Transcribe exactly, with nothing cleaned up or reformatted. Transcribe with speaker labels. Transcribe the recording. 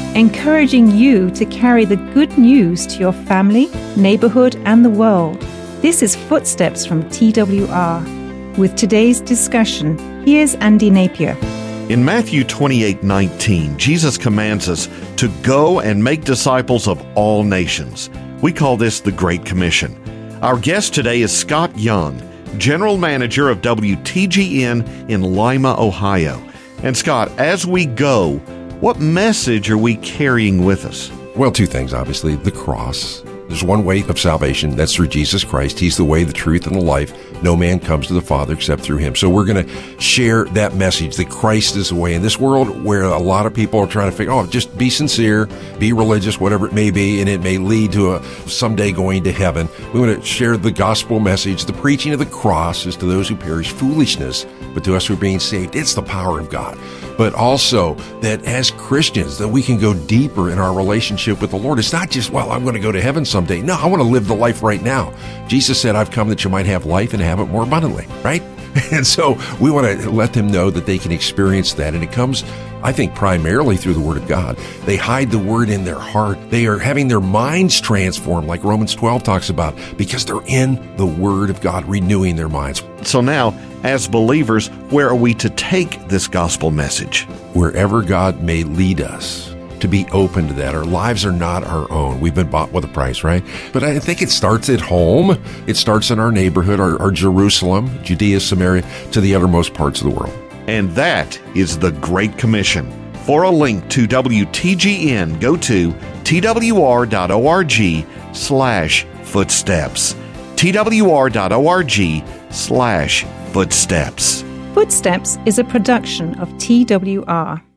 Speaker 1: encouraging you to carry the good news to your family, neighborhood, and the world. This is Footsteps from T W R. With today's discussion, here's Andy Napier.
Speaker 2: In Matthew twenty-eight nineteen, Jesus commands us to go and make disciples of all nations. We call this the Great Commission. Our guest today is Scott Young, General Manager of W T G N in Lima, Ohio. And Scott, as we go, what message are we carrying with us?
Speaker 3: Well, two things, obviously. The cross. There's one way of salvation. That's through Jesus Christ. He's the way, the truth, and the life. No man comes to the Father except through him. So we're going to share that message that Christ is the way. In this world where a lot of people are trying to figure, oh, just be sincere, be religious, whatever it may be, and it may lead to a someday going to heaven. We want to share the gospel message. The preaching of the cross is to those who perish foolishness, but to us who are being saved, it's the power of God. But also that as Christians, that we can go deeper in our relationship with the Lord. It's not just, well, I'm going to go to heaven someday. No, I want to live the life right now. Jesus said, I've come that you might have life and have it more abundantly, right? And so we want to let them know that they can experience that. And it comes, I think, primarily through the Word of God. They hide the Word in their heart. They are having their minds transformed, like Romans twelve talks about, because they're in the Word of God, renewing their minds.
Speaker 2: So now, as believers, where are we to take this gospel message?
Speaker 3: Wherever God may lead us, to be open to that. Our lives are not our own. We've been bought with a price, right? But I think it starts at home. It starts in our neighborhood, our, our Jerusalem, Judea, Samaria, to the uttermost parts of the world.
Speaker 2: And that is the Great Commission. For a link to W T G N, go to twr.org slash footsteps. twr.org slash footsteps.
Speaker 1: Footsteps is a production of T W R.